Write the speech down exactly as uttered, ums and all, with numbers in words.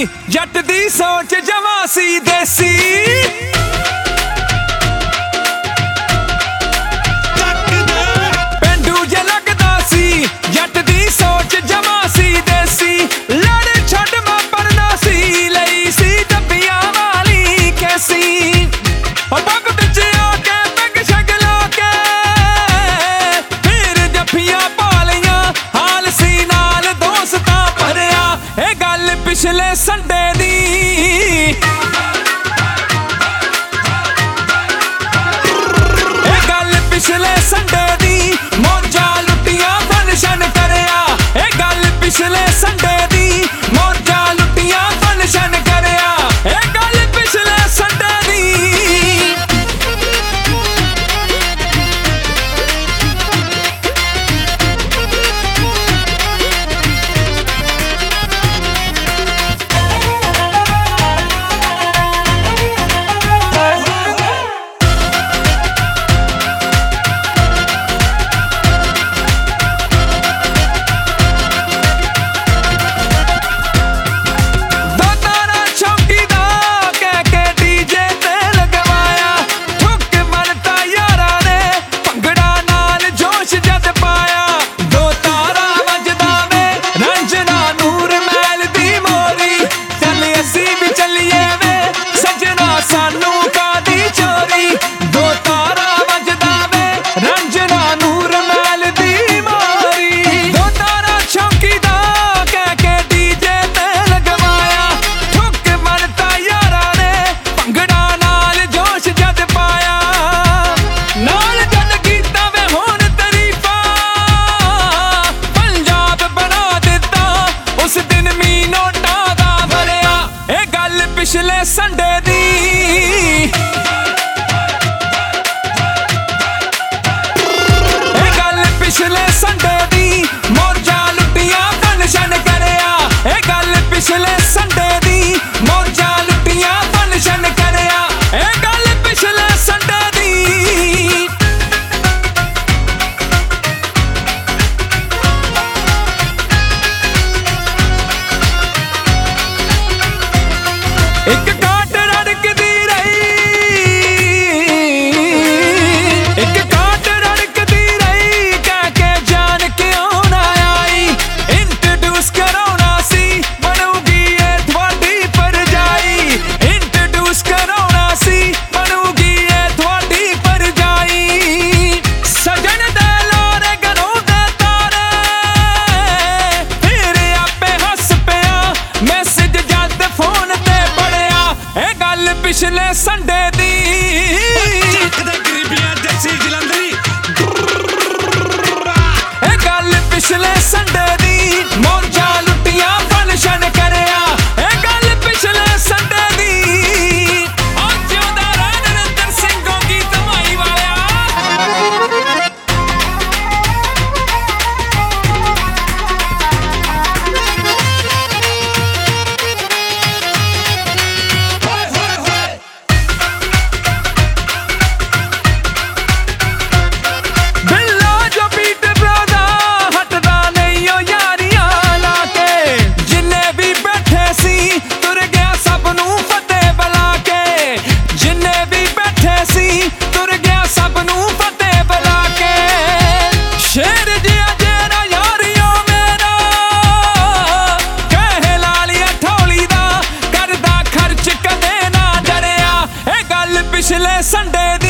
जट दी सोच जमा सी देसी पेंडू जे लगदा सी जट दी सोच जमा सी देसी लड़ छड़ मैं पढ़ना सी लई सी डब्बियां वाली कैसी पग बिच आके पैग शग ला के फिर जफ्फियां पा लियां हाल सी नाल दोस्तां भरिया ए गल पिछले संडे दी ए गल पिछले संडे दी मौजा लुटियां फंक्शन करया ए गल पिछले संडे दी मौजा लुटियां फंक्शन करया ए गल पिछले संडे दी पिछले संडे दी ए गल पिछले संडे दी मौजा लुटियां फंक्शन करया ए गल पिछले संडे दी मौजा लुटियां फंक्शन करया ए गल पिछले संडे दी एक काट रड़कदी रही एक काट रड़कदी रही कह के जान क्यों ना आई इंट्रोड्यूस कराउणा सी बनूगी ये थोड़ी परजाई इंट्रोड्यूस कराउणा सी बनूगी ये थोड़ी परजाई सजन दे लारे घरों दे तारे फिर आपे हस पिया मैसेज जद फोन ते ए गल पिछले संडे दी ए गल पिछले संडे दी मौजा लुटियां फंक्शन करया ए गल पिछले संडे दी नरेंद्र सिंह की कमाई वाला पिछले संडे